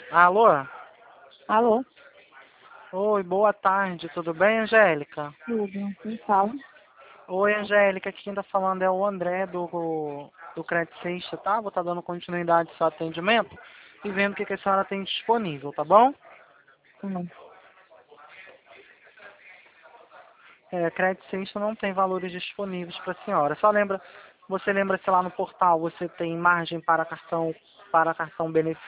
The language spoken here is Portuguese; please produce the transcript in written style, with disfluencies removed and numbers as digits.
Alô? Alô, Oi, boa tarde, tudo bem, Angélica? tudo. Quem fala? Oi, Angélica, aqui quem tá falando é o André do Credit Sexta, tá? Vou estar dando continuidade ao seu atendimento e vendo o que a senhora tem disponível, tá bom? Hum. Credit Sexta não tem valores disponíveis para a senhora. Você lembra se lá no portal você tem margem para cartão benefício?